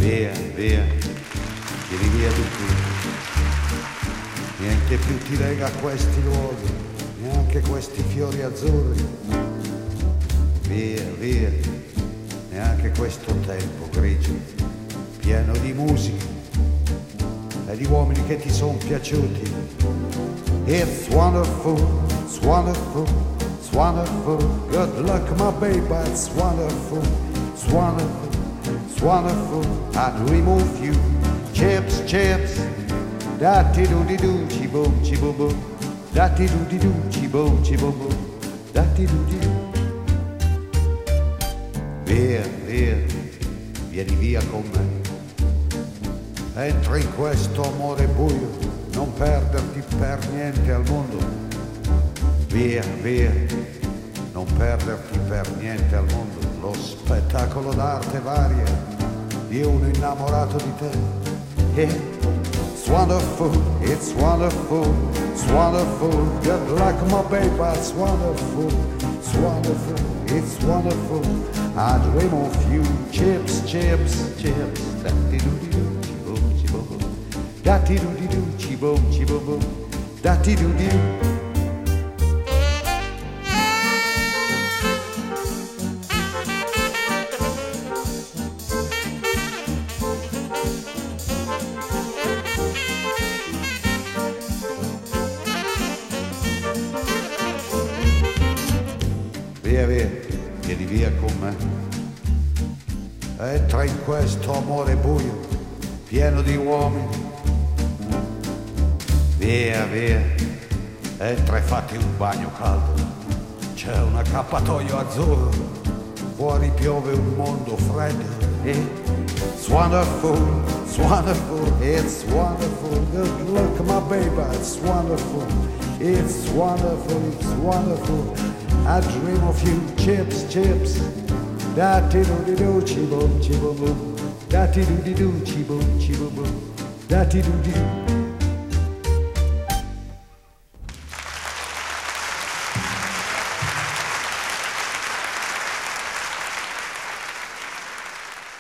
via, via, vieni via di qui. Niente più ti lega a questi luoghi, neanche questi fiori azzurri. Via, via, neanche questo tempo grigio, pieno di musica e di uomini che ti sono piaciuti. It's wonderful, it's wonderful, it's wonderful. Good luck, my baby, it's wonderful, it's wonderful, it's wonderful. I dream of you, chips, chips. Da-ti-do-di-do, chi-boom, chi-boom-boom. Da-ti-do-di-do, chi-boom, chi-boom-boom. Da-ti-do-di-do. Via, via, vieni via con me. Entra in questo amore buio, non perderti per niente al mondo. Via, via, non perderti per niente al mondo. Lo spettacolo d'arte varia di uno innamorato di te. It's wonderful, it's wonderful, it's wonderful. Good luck, my baby, it's wonderful, it's wonderful, it's wonderful. I dream of you, chips, chips, chips. Da-ti-do-di-do, chi-boom, chi-boom-boom. Da-ti-do-di-do, chi-boom, chi-boom-boom. Da-ti-do-di-do. Via, via, vieni via con me. Entra in questo amore buio, pieno di uomini. Via, via, entra e fatti un bagno caldo. C'è un accappatoio azzurro, fuori piove un mondo freddo. It's wonderful, it's wonderful, it's wonderful. Good luck, my baby, it's wonderful, it's wonderful, it's wonderful. I dream of you, chips, chips. Da-ti-do-di-do, chi-boom, chi-boom-boom. Da-ti-do-di-do, chi-boom, chi-boom-boom. Da-ti-do-di-do.